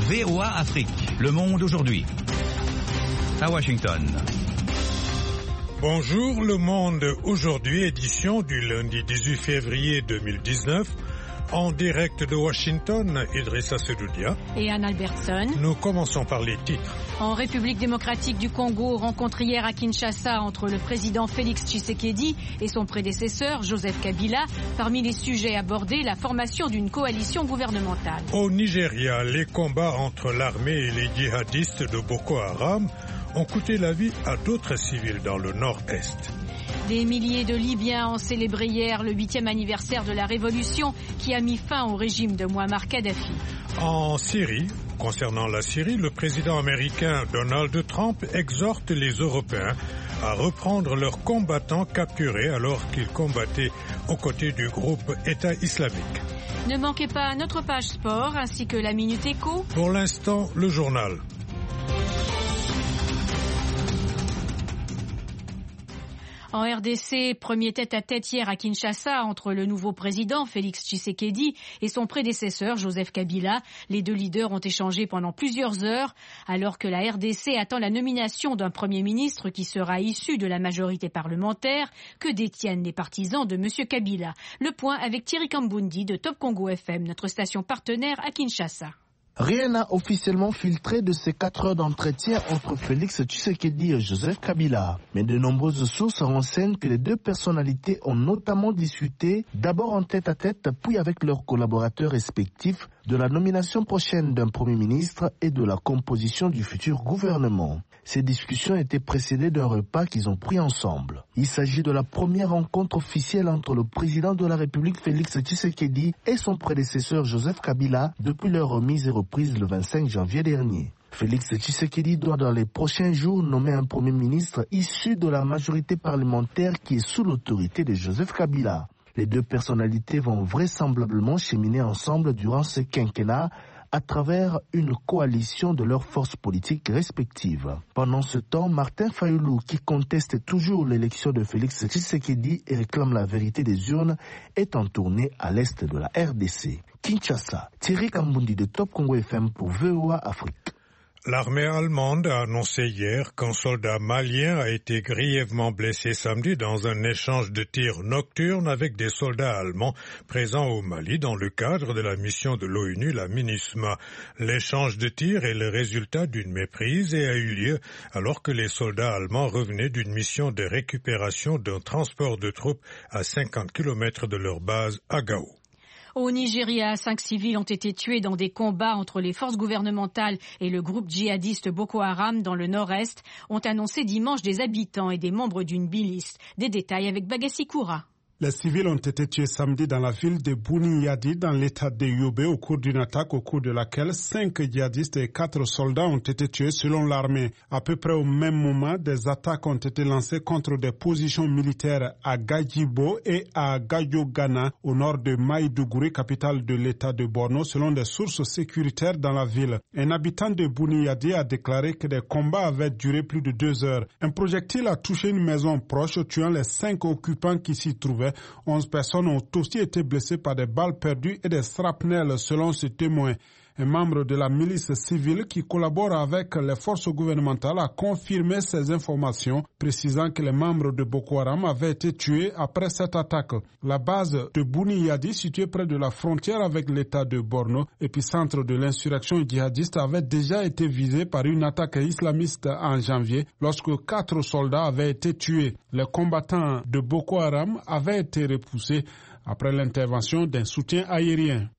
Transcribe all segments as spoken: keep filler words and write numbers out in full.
V O A Afrique, Le Monde aujourd'hui. À Washington. Bonjour, Le Monde aujourd'hui, édition du lundi dix-huit février deux mille dix-neuf. En direct de Washington, Idrissa Sedoudia et Anne Albertson. Nous commençons par les titres. En République démocratique du Congo, rencontre hier à Kinshasa entre le président Félix Tshisekedi et son prédécesseur Joseph Kabila. Parmi les sujets abordés, la formation d'une coalition gouvernementale. Au Nigeria, les combats entre l'armée et les djihadistes de Boko Haram ont coûté la vie à d'autres civils dans le nord-est. Des milliers de Libyens ont célébré hier le huitième anniversaire de la révolution qui a mis fin au régime de Mouammar Kadhafi. En Syrie, concernant la Syrie, le président américain Donald Trump exhorte les Européens à reprendre leurs combattants capturés alors qu'ils combattaient aux côtés du groupe État islamique. Ne manquez pas notre page sport ainsi que la Minute Éco. Pour l'instant, le journal. En R D C, premier tête-à-tête hier à Kinshasa entre le nouveau président Félix Tshisekedi et son prédécesseur Joseph Kabila. Les deux leaders ont échangé pendant plusieurs heures alors que la R D C attend la nomination d'un premier ministre qui sera issu de la majorité parlementaire que détiennent les partisans de M. Kabila. Le point avec Thierry Kambundi de Top Congo F M, notre station partenaire à Kinshasa. Rien n'a officiellement filtré de ces quatre heures d'entretien entre Félix Tshisekedi et Joseph Kabila. Mais de nombreuses sources renseignent que les deux personnalités ont notamment discuté, d'abord en tête-à-tête, puis avec leurs collaborateurs respectifs, de la nomination prochaine d'un Premier ministre et de la composition du futur gouvernement. Ces discussions étaient précédées d'un repas qu'ils ont pris ensemble. Il s'agit de la première rencontre officielle entre le président de la République Félix Tshisekedi et son prédécesseur Joseph Kabila depuis leur remise et reprise le vingt-cinq janvier dernier. Félix Tshisekedi doit dans les prochains jours nommer un Premier ministre issu de la majorité parlementaire qui est sous l'autorité de Joseph Kabila. Les deux personnalités vont vraisemblablement cheminer ensemble durant ce quinquennat à travers une coalition de leurs forces politiques respectives. Pendant ce temps, Martin Fayulu, qui conteste toujours l'élection de Félix Tshisekedi et réclame la vérité des urnes, est en tournée à l'est de la R D C. Kinshasa, Thierry Kambundi de Top Congo F M pour V O A Afrique. L'armée allemande a annoncé hier qu'un soldat malien a été grièvement blessé samedi dans un échange de tirs nocturnes avec des soldats allemands présents au Mali dans le cadre de la mission de l'ONU, la MINUSMA. L'échange de tirs est le résultat d'une méprise et a eu lieu alors que les soldats allemands revenaient d'une mission de récupération d'un transport de troupes à cinquante kilomètres de leur base à Gao. Au Nigeria, cinq civils ont été tués dans des combats entre les forces gouvernementales et le groupe djihadiste Boko Haram dans le nord-est, ont annoncé dimanche des habitants et des membres d'une milice. Des détails avec Bagassi Koura. Les civils ont été tués samedi dans la ville de Bouni Yadi dans l'état de Yobe au cours d'une attaque au cours de laquelle cinq djihadistes et quatre soldats ont été tués selon l'armée. À peu près au même moment, des attaques ont été lancées contre des positions militaires à Gajibo et à Gayogana au nord de Maïdougouri, capitale de l'état de Borno, selon des sources sécuritaires dans la ville. Un habitant de Bouni Yadi a déclaré que des combats avaient duré plus de deux heures. Un projectile a touché une maison proche, tuant les cinq occupants qui s'y trouvaient. Onze personnes ont aussi été blessées par des balles perdues et des shrapnels selon ce témoin. Un membre de la milice civile qui collabore avec les forces gouvernementales a confirmé ces informations, précisant que les membres de Boko Haram avaient été tués après cette attaque. La base de Bouni Yadi, située près de la frontière avec l'état de Borno, épicentre de l'insurrection djihadiste, avait déjà été visée par une attaque islamiste en janvier, lorsque quatre soldats avaient été tués. Les combattants de Boko Haram avaient été repoussés après l'intervention d'un soutien aérien.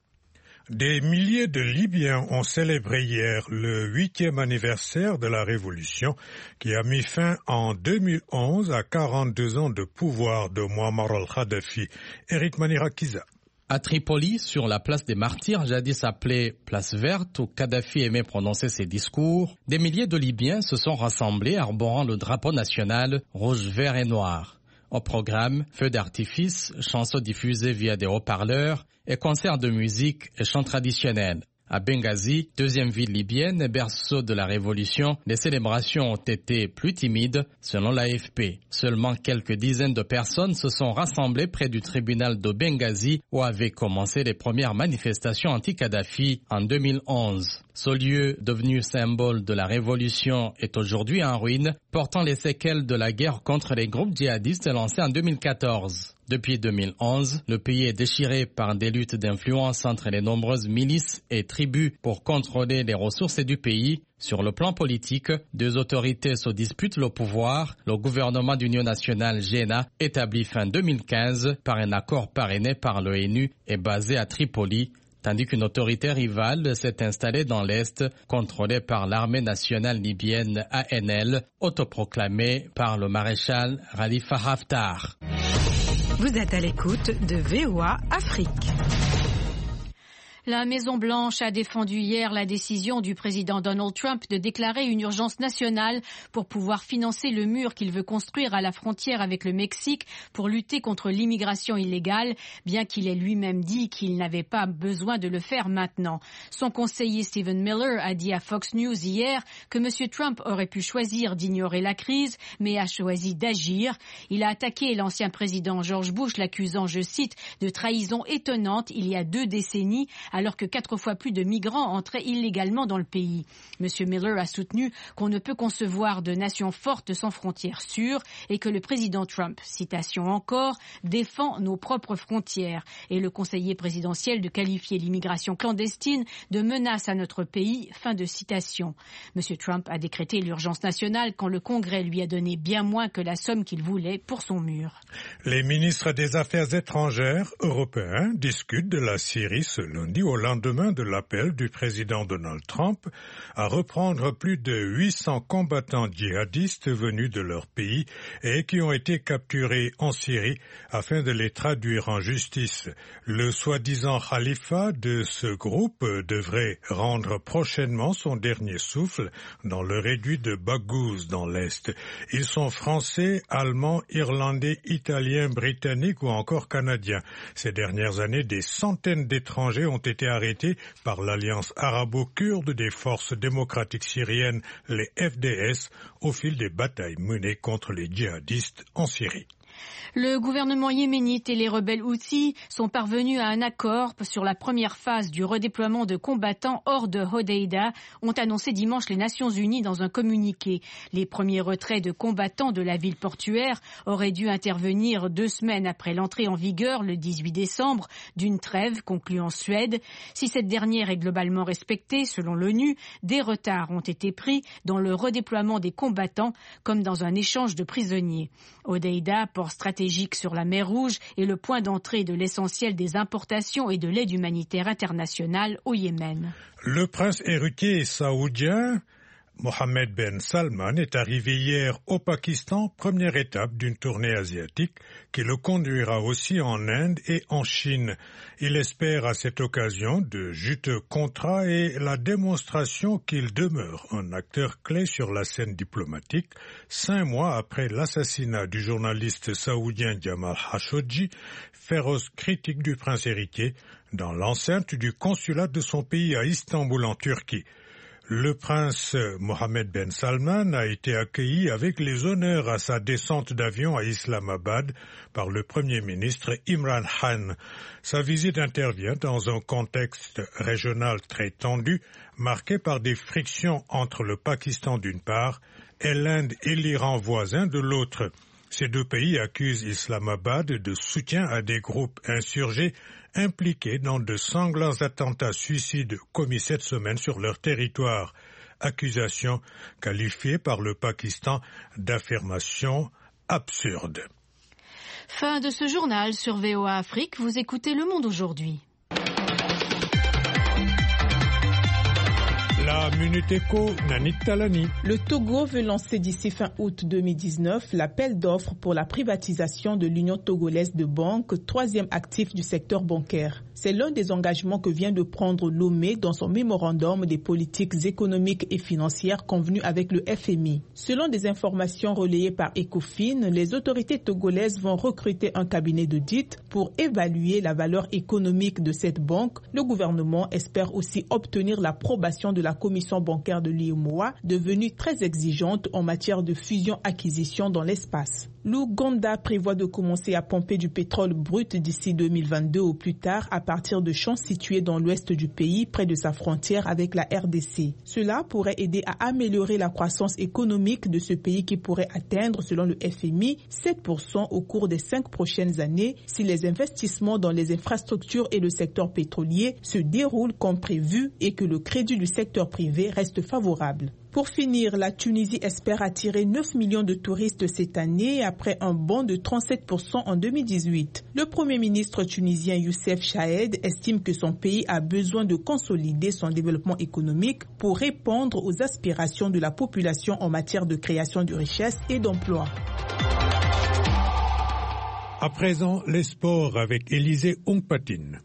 Des milliers de Libyens ont célébré hier le huitième anniversaire de la Révolution qui a mis fin en deux mille onze à quarante-deux ans de pouvoir de Mouammar al-Kadhafi. Eric Manirakiza. À Tripoli, sur la place des Martyrs, jadis appelée place verte où Kadhafi aimait prononcer ses discours, des milliers de Libyens se sont rassemblés arborant le drapeau national rouge, vert et noir. Au programme, feux d'artifice, chansons diffusées via des haut-parleurs et concerts de musique et chants traditionnels. À Benghazi, deuxième ville libyenne, berceau de la révolution, les célébrations ont été plus timides, selon l'A F P. Seulement quelques dizaines de personnes se sont rassemblées près du tribunal de Benghazi où avaient commencé les premières manifestations anti-Kadhafi en deux mille onze. Ce lieu, devenu symbole de la révolution, est aujourd'hui en ruine, portant les séquelles de la guerre contre les groupes djihadistes lancée en deux mille quatorze. Depuis deux mille onze, le pays est déchiré par des luttes d'influence entre les nombreuses milices et tribus pour contrôler les ressources du pays. Sur le plan politique, deux autorités se disputent le pouvoir. Le gouvernement d'union nationale G N A, établi fin deux mille quinze par un accord parrainé par l'ONU, est basé à Tripoli, tandis qu'une autorité rivale s'est installée dans l'Est, contrôlée par l'armée nationale libyenne A N L, autoproclamée par le maréchal Khalifa Haftar. Vous êtes à l'écoute de V O A Afrique. La Maison-Blanche a défendu hier la décision du président Donald Trump de déclarer une urgence nationale pour pouvoir financer le mur qu'il veut construire à la frontière avec le Mexique pour lutter contre l'immigration illégale, bien qu'il ait lui-même dit qu'il n'avait pas besoin de le faire maintenant. Son conseiller Stephen Miller a dit à Fox News hier que M. Trump aurait pu choisir d'ignorer la crise, mais a choisi d'agir. Il a attaqué l'ancien président George Bush, l'accusant, je cite, de trahison étonnante il y a deux décennies, alors que quatre fois plus de migrants entraient illégalement dans le pays. M. Miller a soutenu qu'on ne peut concevoir de nation forte sans frontières sûres et que le président Trump, citation encore, défend nos propres frontières. Et le conseiller présidentiel de qualifier l'immigration clandestine de menace à notre pays, fin de citation. M. Trump a décrété l'urgence nationale quand le Congrès lui a donné bien moins que la somme qu'il voulait pour son mur. Les ministres des Affaires étrangères européens discutent de la Syrie ce lundi au lendemain de l'appel du président Donald Trump à reprendre plus de huit cents combattants djihadistes venus de leur pays et qui ont été capturés en Syrie afin de les traduire en justice. Le soi-disant khalifa de ce groupe devrait rendre prochainement son dernier souffle dans le réduit de Baghouz dans l'Est. Ils sont français, allemands, irlandais, italiens, britanniques ou encore canadiens. Ces dernières années, des centaines d'étrangers ont été arrêtés par l'Alliance arabo-kurde des forces démocratiques syriennes, les F D S, au fil des batailles menées contre les djihadistes en Syrie. Le gouvernement yéménite et les rebelles Houthis sont parvenus à un accord sur la première phase du redéploiement de combattants hors de Hodeïda, ont annoncé dimanche les Nations Unies dans un communiqué. Les premiers retraits de combattants de la ville portuaire auraient dû intervenir deux semaines après l'entrée en vigueur, le dix-huit décembre, d'une trêve conclue en Suède. Si cette dernière est globalement respectée, selon l'ONU, des retards ont été pris dans le redéploiement des combattants, comme dans un échange de prisonniers. Hodeïda, port stratégique sur la mer Rouge, est le point d'entrée de l'essentiel des importations et de l'aide humanitaire internationale au Yémen. Le prince héritier saoudien Mohammed Ben Salman est arrivé hier au Pakistan, première étape d'une tournée asiatique qui le conduira aussi en Inde et en Chine. Il espère à cette occasion de juteux contrats et la démonstration qu'il demeure un acteur clé sur la scène diplomatique, cinq mois après l'assassinat du journaliste saoudien Jamal Khashoggi, féroce critique du prince héritier, dans l'enceinte du consulat de son pays à Istanbul en Turquie. Le prince Mohammed Ben Salman a été accueilli avec les honneurs à sa descente d'avion à Islamabad par le Premier ministre Imran Khan. Sa visite intervient dans un contexte régional très tendu, marqué par des frictions entre le Pakistan d'une part et l'Inde et l'Iran voisins de l'autre. Ces deux pays accusent Islamabad de soutien à des groupes insurgés impliqués dans de sanglants attentats suicides commis cette semaine sur leur territoire. Accusation qualifiée par le Pakistan d'affirmation absurde. Fin de ce journal sur V O A Afrique. Vous écoutez Le Monde aujourd'hui. La Minute Éco, Nanit Talani. Le Togo veut lancer d'ici fin août deux mille dix-neuf l'appel d'offres pour la privatisation de l'Union togolaise de banques, troisième actif du secteur bancaire. C'est l'un des engagements que vient de prendre Lomé dans son mémorandum des politiques économiques et financières convenu avec le F M I. Selon des informations relayées par Ecofin, les autorités togolaises vont recruter un cabinet d'audit pour évaluer la valeur économique de cette banque. Le gouvernement espère aussi obtenir l'approbation de la commission bancaire de l'U E M O A, devenue très exigeante en matière de fusion-acquisition dans l'espace. L'Ouganda prévoit de commencer à pomper du pétrole brut d'ici deux mille vingt-deux au plus tard à partir de champs situés dans l'ouest du pays, près de sa frontière avec la R D C. Cela pourrait aider à améliorer la croissance économique de ce pays qui pourrait atteindre, selon le F M I, sept pour cent au cours des cinq prochaines années si les investissements dans les infrastructures et le secteur pétrolier se déroulent comme prévu et que le crédit du secteur privé reste favorable. Pour finir, la Tunisie espère attirer neuf millions de touristes cette année après un bond de trente-sept pour cent en deux mille dix-huit. Le Premier ministre tunisien Youssef Chahed estime que son pays a besoin de consolider son développement économique pour répondre aux aspirations de la population en matière de création de richesses et d'emplois. À présent, les sports avec Élisée Ongpatine.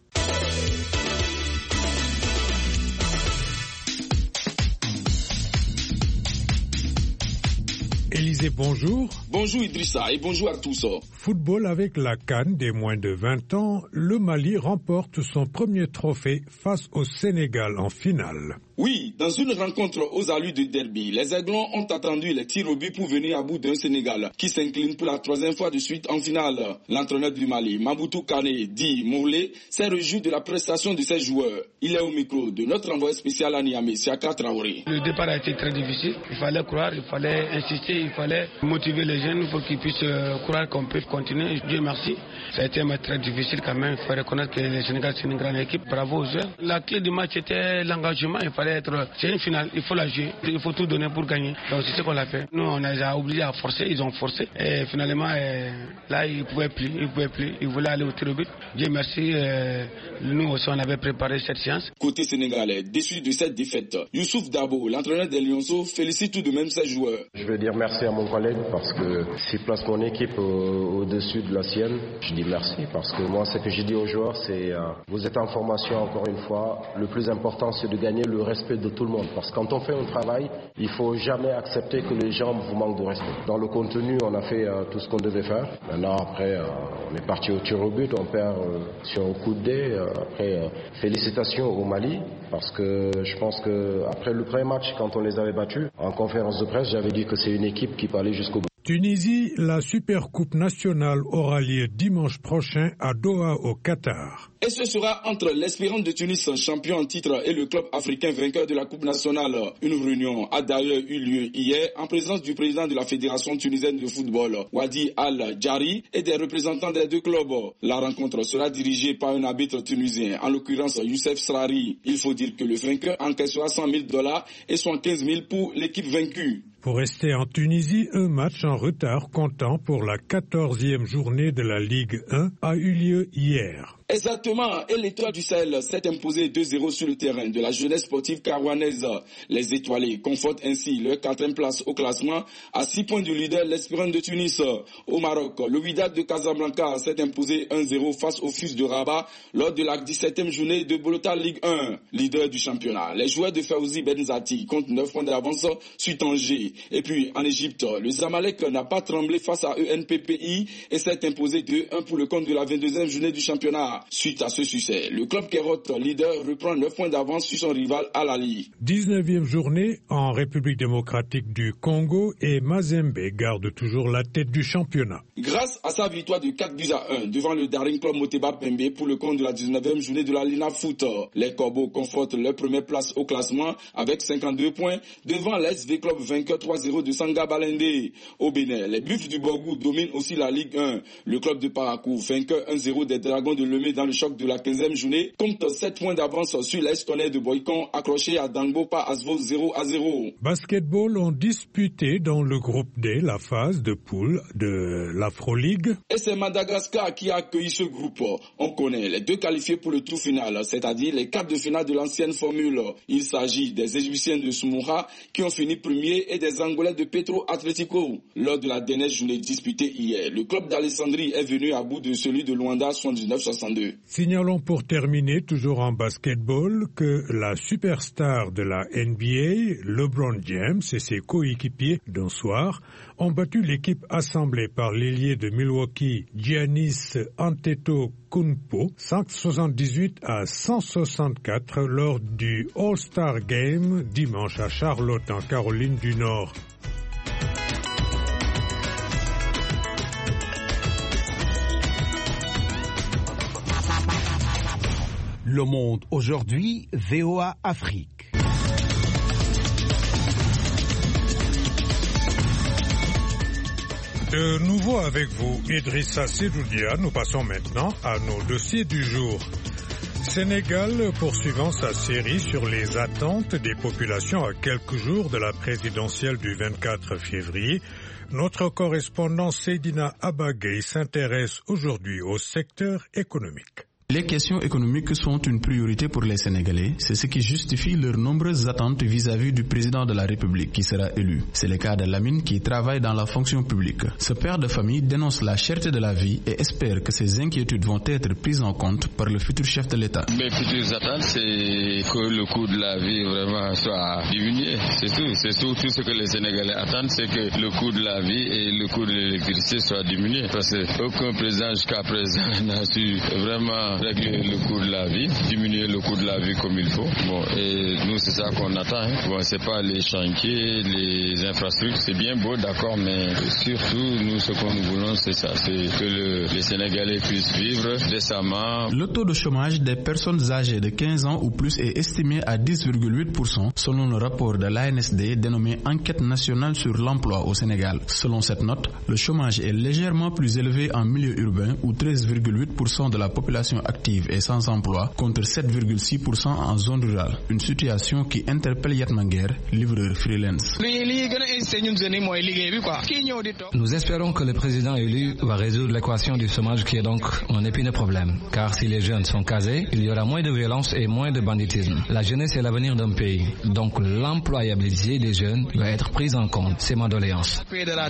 Élisée, bonjour. Bonjour Idrissa et bonjour à tous. Football avec la CAN des moins de vingt ans, le Mali remporte son premier trophée face au Sénégal en finale. Oui, dans une rencontre aux allures de derby, les Aiglons ont attendu les tirs au but pour venir à bout d'un Sénégal qui s'incline pour la troisième fois de suite en finale. L'entraîneur du Mali, Maboutou Kane, dit Mourlé, s'est réjoui de la prestation de ses joueurs. Il est au micro de notre envoyé spécial à Niamey, Siaka Traoré. Le départ a été très difficile. Il fallait croire, il fallait insister, il fallait motiver les jeunes pour qu'ils puissent croire qu'on peut continuer. Dieu merci. Ça a été un match très difficile quand même. Il faut reconnaître que le Sénégal, c'est une grande équipe. Bravo aux joueurs. La clé du match était l'engagement. Il fallait être... C'est une finale, il faut la jouer. Il faut tout donner pour gagner. Donc c'est ce qu'on a fait. Nous, on a obligé à forcer. Ils ont forcé. Et finalement, euh, là, ils ne pouvaient plus. Ils ne pouvaient plus. Ils voulaient aller au tir au but. Dieu merci. Euh, nous aussi, on avait préparé cette séance. Côté sénégalais, déçu de cette défaite, Youssouf Dabo, l'entraîneur des Lionceaux, félicite tout de même ses joueurs. Je veux dire merci à mon collègue parce que s'il place mon équipe au, au-dessus de la sienne, je dis merci parce que moi, ce que je dis aux joueurs, c'est euh, vous êtes en formation encore une fois. Le plus important, c'est de gagner le respect de tout le monde. Parce que quand on fait un travail, il ne faut jamais accepter que les gens vous manquent de respect. Dans le contenu, on a fait euh, tout ce qu'on devait faire. Maintenant, après, euh, on est parti au tir au but, on perd euh, sur un coup de dé. Euh, après, euh, félicitations au Mali, parce que je pense qu'après le premier match, quand on les avait battus, en conférence de presse, j'avais dit que c'est une équipe qui peut aller jusqu'au bout. Tunisie, la Supercoupe nationale aura lieu dimanche prochain à Doha au Qatar. Et ce sera entre l'Espérance de Tunis, champion en titre, et le club africain vainqueur de la Coupe nationale. Une réunion a d'ailleurs eu lieu hier en présence du président de la Fédération tunisienne de football, Wadi Al-Djari, et des représentants des deux clubs. La rencontre sera dirigée par un arbitre tunisien, en l'occurrence Youssef Srari. Il faut dire que le vainqueur encaissera cent mille dollars et soixante-quinze mille pour l'équipe vaincue. Pour rester en Tunisie, un match en retard comptant pour la quatorzième journée de la Ligue un a eu lieu hier. Exactement, et l'Étoile du Sahel s'est imposé deux zéro sur le terrain de la jeunesse sportive carouanaise. Les étoilés confortent ainsi leur quatrième place au classement à six points du leader, l'Espérance de Tunis. Au Maroc, le Wydad de Casablanca s'est imposé un zéro face au F U S de Rabat lors de la dix-septième journée de Bolota Ligue un. Leader du championnat, les joueurs de Fawzi Benzati comptent neuf points d'avance sur Tanger. Et puis en Égypte, le Zamalek n'a pas tremblé face à E N P P I et s'est imposé deux un pour le compte de la vingt-deuxième journée du championnat. Suite à ce succès, le club Kérot, leader, reprend neuf points d'avance sur son rival Al-Ali. dix-neuvième journée en République démocratique du Congo et Mazembe garde toujours la tête du championnat. Grâce à sa victoire de quatre buts à un devant le Daring Club Moteba Pembe pour le compte de la dix-neuvième journée de la Lina Foot, les Corbeaux confortent leur première place au classement avec cinquante-deux points devant l'S V Club vainqueur trois zéro de Sanga Balende. Au Bénin, les Buffs du Borgou dominent aussi la Ligue un. Le club de Parakou vainqueur un zéro des Dragons de Lemay Lomé dans le choc de la quinzième journée compte sept points d'avance sur l'A S Tonnerre de Boycon accroché à Dangbo par Asvo zéro à zéro. Basketball ont disputé dans le groupe D la phase de poule de l'Afro-League. Et c'est Madagascar qui a accueilli ce groupe. On connaît les deux qualifiés pour le tour final, c'est-à-dire les quarts de finale de l'ancienne formule. Il s'agit des Égyptiens de Soumoura qui ont fini premier et des Angolais de Petro Atlético. Lors de la dernière journée disputée hier, le club d'Alessandrie est venu à bout de celui de Luanda soixante-dix-neuf soixante-deux. Signalons pour terminer, toujours en basketball, que la superstar de la N B A, LeBron James et ses coéquipiers d'un soir ont battu l'équipe assemblée par l'ailier de Milwaukee, Giannis Antetokounmpo, cent soixante-dix-huit à cent soixante-quatre lors du All-Star Game dimanche à Charlotte en Caroline du Nord. Le Monde aujourd'hui, V O A Afrique. De nouveau avec vous, Idrissa Sedoudia, nous passons maintenant à nos dossiers du jour. Sénégal poursuivant sa série sur les attentes des populations à quelques jours de la présidentielle du vingt-quatre février, notre correspondant Seydina Abagay s'intéresse aujourd'hui au secteur économique. Les questions économiques sont une priorité pour les Sénégalais. C'est ce qui justifie leurs nombreuses attentes vis-à-vis du président de la République qui sera élu. C'est le cas de Lamine qui travaille dans la fonction publique. Ce père de famille dénonce la cherté de la vie et espère que ces inquiétudes vont être prises en compte par le futur chef de l'État. Mes futures attentes, c'est que le coût de la vie vraiment soit diminué. C'est tout. C'est tout, tout ce que les Sénégalais attendent, c'est que le coût de la vie et le coût de l'électricité soient diminués. Parce qu'aucun président jusqu'à présent n'a su vraiment régler le coût de la vie, diminuer le coût de la vie comme il faut. Bon, et nous, c'est ça qu'on attend. Hein. Bon, c'est pas les chantiers, les infrastructures, c'est bien beau, d'accord, mais surtout, nous, ce que nous voulons, c'est ça, c'est que le, les Sénégalais puissent vivre décemment. Le taux de chômage des personnes âgées de quinze ans ou plus est estimé à dix virgule huit pour cent selon le rapport de l'A N S D dénommé Enquête nationale sur l'emploi au Sénégal. Selon cette note, le chômage est légèrement plus élevé en milieu urbain où treize virgule huit pour cent de la population active est sans emploi contre sept virgule six pour cent en zone rurale. Une situation qui interpelle Yatmanger, livreur freelance. Nous espérons que le président élu va résoudre l'équation du chômage qui est donc un épineux problème. Car si les jeunes sont casés, il y aura moins de violence et moins de banditisme. La jeunesse est l'avenir d'un pays. Donc l'employabilité des jeunes doit être prise en compte. C'est ma doléance.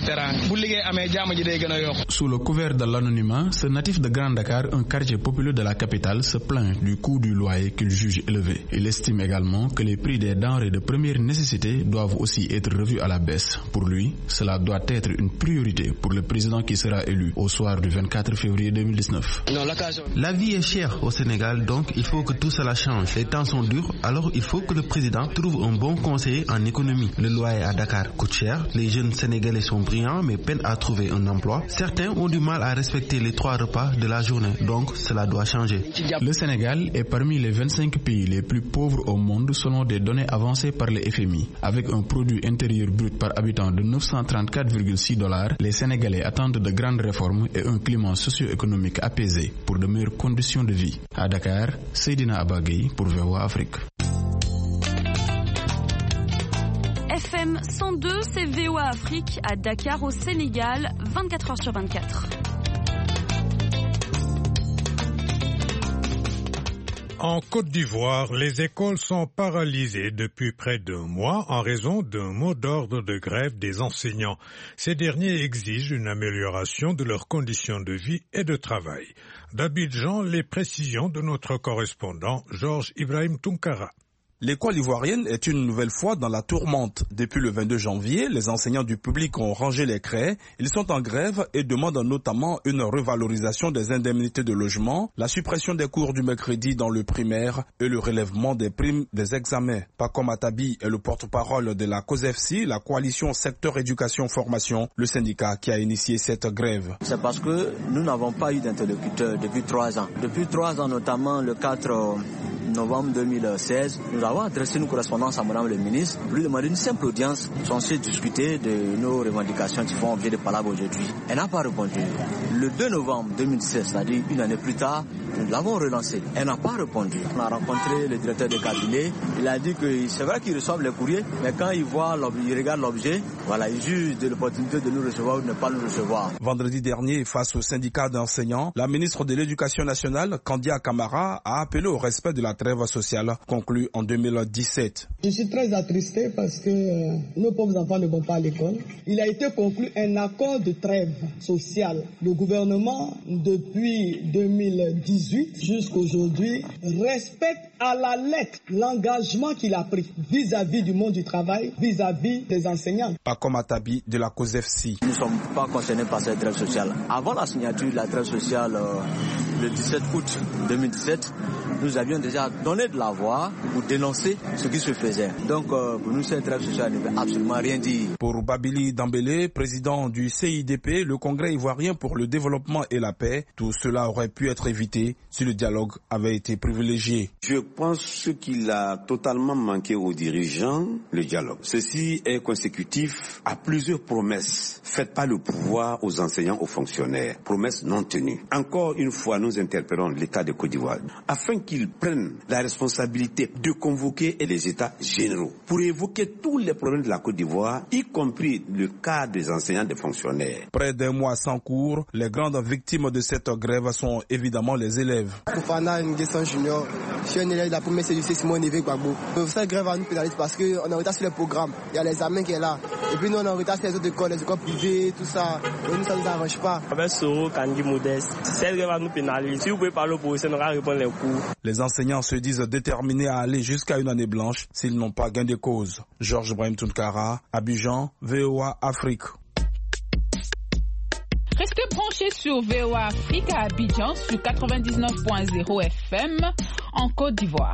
Sous le couvert de l'anonymat, ce natif de Grand Dakar, un quartier populaire de la capitale, se plaint du coût du loyer qu'il juge élevé. Il estime également que les prix des denrées de première nécessité doivent aussi être revus à la baisse. Pour lui, cela doit être une priorité pour le président qui sera élu au soir du vingt-quatre février deux mille dix-neuf. La vie est chère au Sénégal, donc il faut que tout cela change. Les temps sont durs, alors il faut que le président trouve un bon conseiller en économie. Le loyer à Dakar coûte cher, les jeunes Sénégalais sont brillants mais peinent à trouver un emploi. Certains ont du mal à respecter les trois repas de la journée, donc cela doit changer. Le Sénégal est parmi les vingt-cinq pays les plus pauvres au monde selon des données avancées par le F M I. Avec un produit intérieur brut par habitant de neuf cent trente-quatre virgule six dollars, les Sénégalais attendent de grandes réformes et un climat socio-économique apaisé pour de meilleures conditions de vie. À Dakar, Seydina Abagay pour V O A Afrique. F M cent deux, c'est V O A Afrique à Dakar au Sénégal, vingt-quatre heures sur vingt-quatre. En Côte d'Ivoire, les écoles sont paralysées depuis près d'un mois en raison d'un mot d'ordre de grève des enseignants. Ces derniers exigent une amélioration de leurs conditions de vie et de travail. D'Abidjan, les précisions de notre correspondant Georges Ibrahim Tunkara. L'école ivoirienne est une nouvelle fois dans la tourmente. Depuis le vingt-deux janvier, les enseignants du public ont rangé les craies. Ils sont en grève et demandent notamment une revalorisation des indemnités de logement, la suppression des cours du mercredi dans le primaire et le relèvement des primes des examens. Paco Matabi est le porte-parole de la COSEFSI, la coalition secteur éducation-formation, le syndicat qui a initié cette grève. C'est parce que nous n'avons pas eu d'interlocuteur depuis trois ans. Depuis trois ans, notamment le quatre novembre deux mille seize, nous avons adressé une correspondance à Madame le ministre, lui demander une simple audience censée discuter de nos revendications qui font objet de palabres aujourd'hui. Elle n'a pas répondu. Le deux novembre deux mille seize, c'est-à-dire une année plus tard, Nous l'avons relancée. Elle n'a pas répondu. On a rencontré le directeur de cabinet. Il a dit que c'est vrai qu'ils reçoivent les courriers, mais quand ils voient l'objet, ils regardent l'objet, voilà, ils jugent de l'opportunité de nous recevoir ou de ne pas nous recevoir. Vendredi dernier, face au syndicat d'enseignants, la ministre de l'Éducation nationale, Kandia Camara, a appelé au respect de la trêve sociale conclue en deux mille dix-sept. Je suis très attristé parce que euh, nos pauvres enfants ne vont pas à l'école. Il a été conclu un accord de trêve sociale. Le gouvernement, depuis deux mille dix-huit jusqu'à aujourd'hui, respecte à la lettre l'engagement qu'il a pris vis-à-vis du monde du travail, vis-à-vis des enseignants. Paco Matabi de la COSEFSI. Nous ne sommes pas concernés par cette trêve sociale. Avant la signature de la trêve sociale, euh, le dix-sept août deux mille dix-sept, nous avions déjà donné de la voix pour dénoncer ce qui se faisait. Donc euh, pour nous, cette trêve sociale ne veut absolument rien dire. Pour Babili Dambélé, président du C I D P, le Congrès ivoirien pour le développement et la paix, tout cela aurait pu être évité si le dialogue avait été privilégié. Je pense qu'il a totalement manqué aux dirigeants le dialogue. Ceci est consécutif à plusieurs promesses faites par le pouvoir aux enseignants, aux fonctionnaires. Promesses non tenues. Encore une fois, nous interpellons l'État de Côte d'Ivoire afin qu'ils prennent la responsabilité de convoquer les États généraux pour évoquer tous les problèmes de la Côte d'Ivoire, y compris le cas des enseignants, des fonctionnaires. Près d'un mois sans cours, les grandes victimes de cette grève sont évidemment les élèves. Koufana Nguesson Junior, je suis un élève de la première C D C Simon Neve Gbagbo. Cette grève va nous pénaliser parce qu'on est en retard sur les programmes. Il y a l'examen qui est là. Et puis nous on est en retard sur les autres écoles, les écoles privées, tout ça. Et nous ça ne nous arrange pas. Avec Soro Kangi Modeste, cette grève va nous pénaliser. Si vous pouvez parler au policier, on va répondre les cours. Les enseignants se disent déterminés à aller jusqu'à une année blanche s'ils n'ont pas gain de cause. Georges Brahim Tounkara, Abidjan, V O A Afrique. Restez branchés sur V O A Afrique à Abidjan sur quatre-vingt-dix-neuf point zéro F M en Côte d'Ivoire.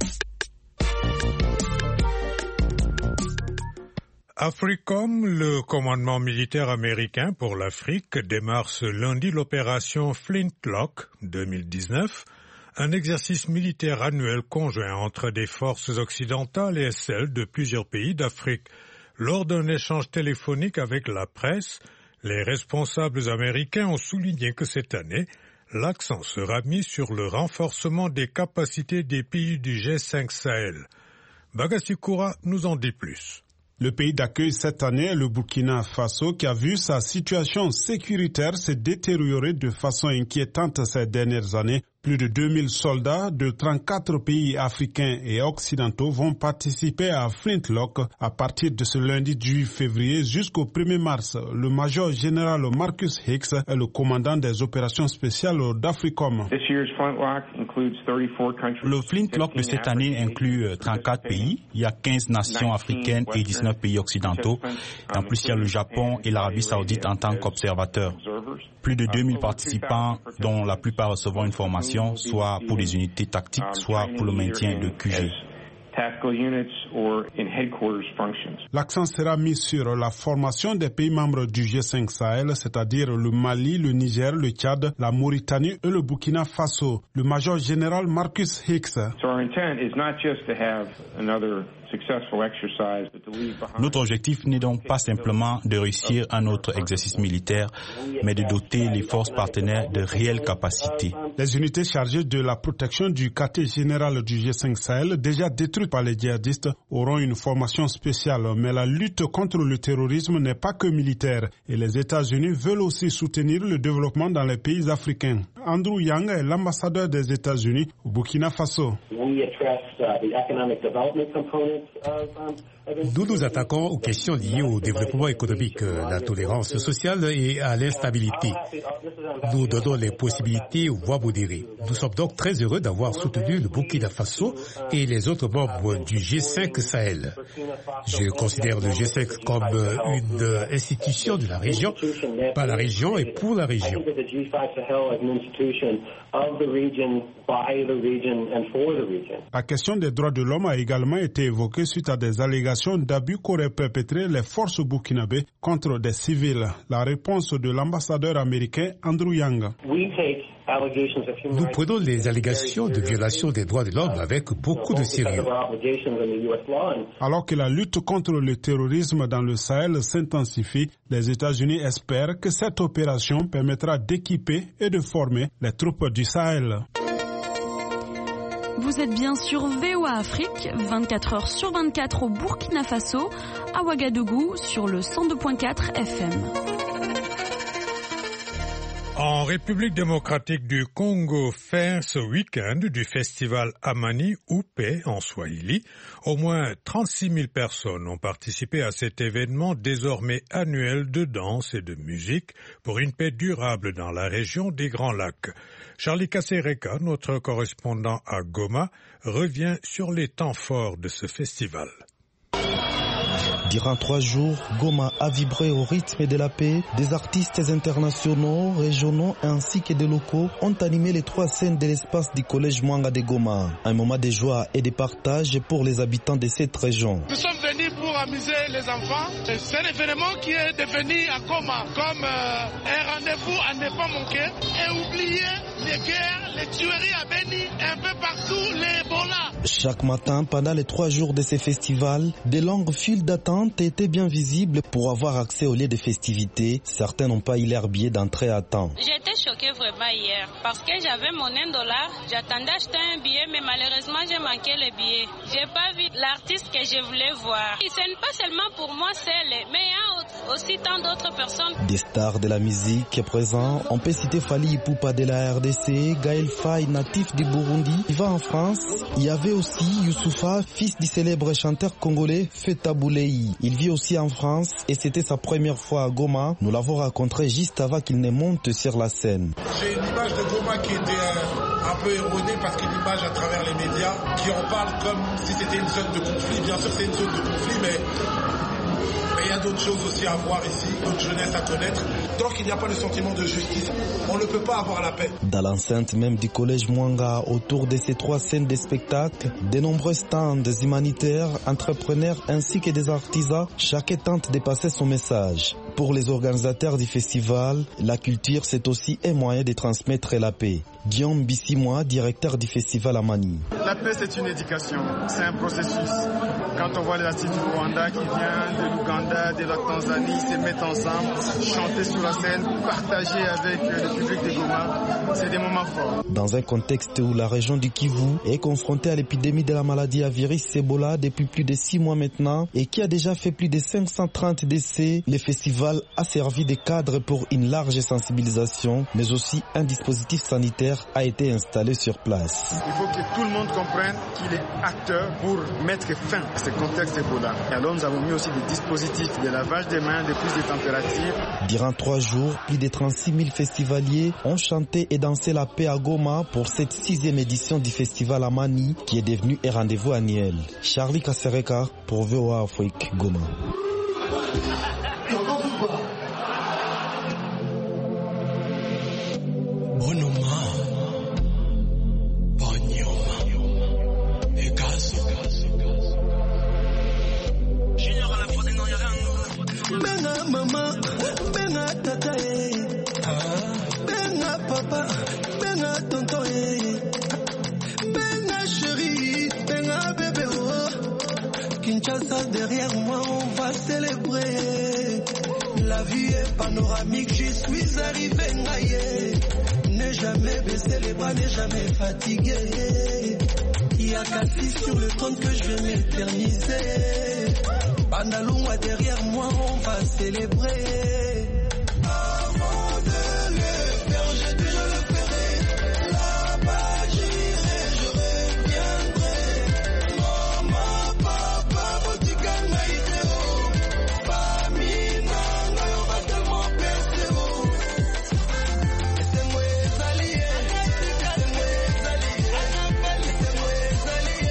AFRICOM, le commandement militaire américain pour l'Afrique, démarre ce lundi l'opération Flintlock deux mille dix-neuf, un exercice militaire annuel conjoint entre des forces occidentales et celles de plusieurs pays d'Afrique. Lors d'un échange téléphonique avec la presse, les responsables américains ont souligné que cette année, l'accent sera mis sur le renforcement des capacités des pays du G cinq Sahel. Bagassi Koura nous en dit plus. Le pays d'accueil cette année est le Burkina Faso qui a vu sa situation sécuritaire se détériorer de façon inquiétante ces dernières années. Plus de deux mille soldats de trente-quatre pays africains et occidentaux vont participer à Flintlock à partir de ce lundi dix-huit février jusqu'au premier mars. Le major général Marcus Hicks est le commandant des opérations spéciales d'AFRICOM. Le Flintlock de cette année inclut trente-quatre pays. Il y a quinze nations africaines et dix-neuf pays occidentaux. En plus, il y a le Japon et l'Arabie Saoudite en tant qu'observateurs. Plus de deux mille participants, dont la plupart recevront une formation, soit pour les unités tactiques, soit pour le maintien de Q G. L'accent sera mis sur la formation des pays membres du G cinq Sahel, c'est-à-dire le Mali, le Niger, le Tchad, la Mauritanie et le Burkina Faso. Le major général Marcus Hicks. Notre objectif n'est donc pas simplement de réussir un autre exercice militaire, mais de doter les forces partenaires de réelles capacités. Les unités chargées de la protection du quartier général du G cinq Sahel, déjà détruites par les djihadistes, auront une formation spéciale. Mais la lutte contre le terrorisme n'est pas que militaire et les États-Unis veulent aussi soutenir le développement dans les pays africains. Andrew Yang est l'ambassadeur des États-Unis au Burkina Faso. Nous nous attaquons aux questions liées au développement économique, la tolérance sociale et à l'instabilité. Nous donnons les possibilités aux voies modérées. Nous sommes donc très heureux d'avoir soutenu le Burkina Faso et les autres membres du G cinq Sahel. Je considère le G cinq comme une institution de la région, par la région et pour la région. La question des droits de l'homme a également été évoquée suite à des allégations d'abus qu'auraient perpétrés les forces burkinabées contre des civils. La réponse de l'ambassadeur américain Andrew Yang. Nous prenons les allégations de violation des droits de l'homme avec beaucoup de sérieux. Alors que la lutte contre le terrorisme dans le Sahel s'intensifie, les États-Unis espèrent que cette opération permettra d'équiper et de former les troupes du Sahel. Vous êtes bien sur V O A Afrique, vingt-quatre heures sur vingt-quatre au Burkina Faso, à Ouagadougou sur le cent deux virgule quatre F M. En République démocratique du Congo, fin ce week-end du festival Amani ou Paix en Swahili, au moins trente-six mille personnes ont participé à cet événement désormais annuel de danse et de musique pour une paix durable dans la région des Grands Lacs. Charlie Kasereka, notre correspondant à Goma, revient sur les temps forts de ce festival. Durant trois jours, Goma a vibré au rythme de la paix. Des artistes internationaux, régionaux ainsi que des locaux ont animé les trois scènes de l'espace du collège Mwanga de Goma. Un moment de joie et de partage pour les habitants de cette région. Nous sommes venus pour amuser les enfants. C'est un événement qui est devenu à Goma comme euh, un rendez-vous à ne pas manquer et oublier les guerres, les tueries à Beni, un peu partout, les Ebola. Chaque matin, pendant les trois jours de ces festivals, des longues files d'attente étaient bien visibles pour avoir accès au lieu des festivités. Certains n'ont pas eu leur billet d'entrée à temps. J'étais choquée vraiment hier parce que j'avais mon un dollar, j'attendais acheter un billet mais malheureusement j'ai manqué le billet. J'ai pas vu l'artiste que je voulais voir. Et ce n'est pas seulement pour moi seule, mais il y a aussi tant d'autres personnes. Des stars de la musique présents, on peut citer Fally Ipupa de la R D C, Gaël Faye, natif du Burundi, vivant en France. Il y avait aussi Youssoufa, fils du célèbre chanteur congolais Feta Boulei. Il vit aussi en France et c'était sa première fois à Goma. Nous l'avons rencontré juste avant qu'il ne monte sur la scène. J'ai une image de Goma qui était euh, un peu erronée parce que l'image à travers les médias qui en parle comme si c'était une zone de conflit. Bien sûr c'est une zone de conflit mais... Mais il y a d'autres choses aussi à voir ici, d'autres jeunesse à connaître. Tant qu'il n'y a pas le sentiment de justice, on ne peut pas avoir la paix. Dans l'enceinte même du collège Mwanga, autour de ces trois scènes de spectacle, de nombreux stands humanitaires, entrepreneurs ainsi que des artisans, chacun tente de passer son message. Pour les organisateurs du festival, la culture c'est aussi un moyen de transmettre la paix. Guillaume Bissimois, directeur du festival Amani. La paix c'est une éducation, c'est un processus. Quand on voit les artistes du Rwanda qui viennent de l'Ouganda, de la Tanzanie, se mettent ensemble, chanter sur la scène, partager avec le public de Goma, c'est des moments forts. Dans un contexte où la région du Kivu est confrontée à l'épidémie de la maladie à virus Ebola depuis plus de six mois maintenant et qui a déjà fait plus de cinq cent trente décès, le festival a servi de cadre pour une large sensibilisation, mais aussi un dispositif sanitaire a été installé sur place. Il faut que tout le monde comprenne qu'il est acteur pour mettre fin à ce contexte Ebola. Et alors nous avons mis aussi des dispositifs de lavage des mains, de prise de température. Durant trois jours, plus de trente-six mille festivaliers ont chanté et dansé la paix à Goma pour cette sixième édition du festival Amani qui est devenu un rendez-vous annuel. Charlie Kasereka pour V O A Afrique, Goma. Benga mama, benga tata eh, benga papa, benga tonton eh, benga chérie, benga bébé oh. Kinshasa derrière moi on va célébrer. La vie est panoramique, j'y suis arrivé ngaye. Ne jamais baisser les bras, ne jamais fatigué. Il y a qu'un fils sur le trône que je vais m'éterniser. Bandalouma derrière moi, on va célébrer. Avant de le faire, j'ai déjà le ferai. Là-bas j'irai, je reviendrai. Maman, papa, botika naïteo. Famille nanga, on va tellement percer. C'est moi les alliés, c'est moi les alliés, c'est moi les alliés,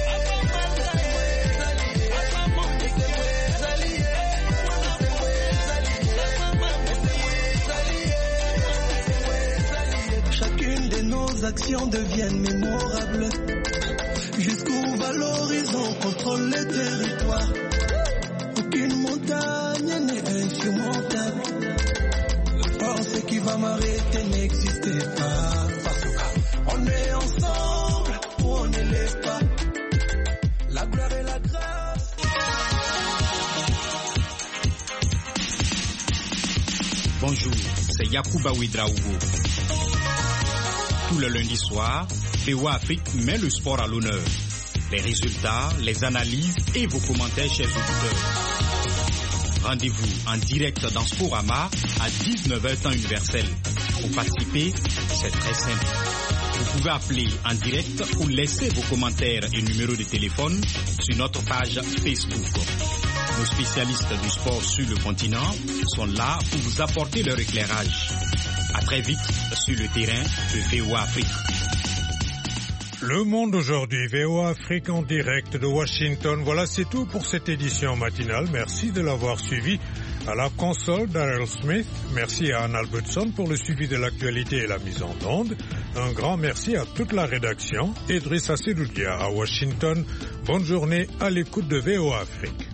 nos actions deviennent mémorables. Jusqu'où va l'horizon, contrôle le territoire. Aucune montagne n'est insurmontable. La force qui va m'arrêter n'existe pas. On est ensemble ou on ne l'est pas. La gloire et la grâce. Bonjour, c'est Yacouba Ouidraogo. Tout le lundi soir, V O A Afrique met le sport à l'honneur. Les résultats, les analyses et vos commentaires, chers auditeurs. Rendez-vous en direct dans Sporama à dix-neuf heures temps universel. Pour participer, c'est très simple. Vous pouvez appeler en direct ou laisser vos commentaires et numéros de téléphone sur notre page Facebook. Nos spécialistes du sport sur le continent sont là pour vous apporter leur éclairage. À très vite sur le terrain de V O A Afrique. Le Monde aujourd'hui, V O A Afrique en direct de Washington. Voilà, c'est tout pour cette édition matinale. Merci de l'avoir suivi. À la console, Daryl Smith. Merci à Anne Albertson pour le suivi de l'actualité et la mise en onde. Un grand merci à toute la rédaction. Idrissa Seloudia à Washington. Bonne journée à l'écoute de V O A Afrique.